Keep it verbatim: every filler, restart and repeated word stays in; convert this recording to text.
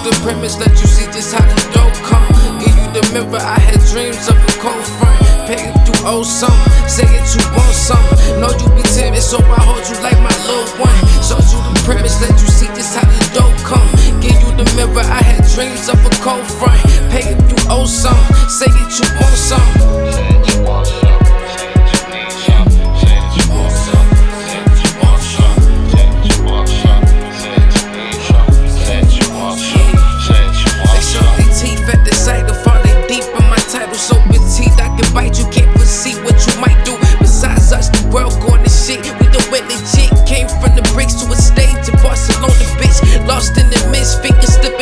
the premise, let you see just how the dope come. Give you the mirror, I had dreams of a cold front. Pay if you owe something, say it you want something. Know you be timid, so I hold you like my little one. Showed you the premise, let you see just how the dope come. Give you the mirror, I had dreams of a cold front. Pay if you owe something, say it you want something.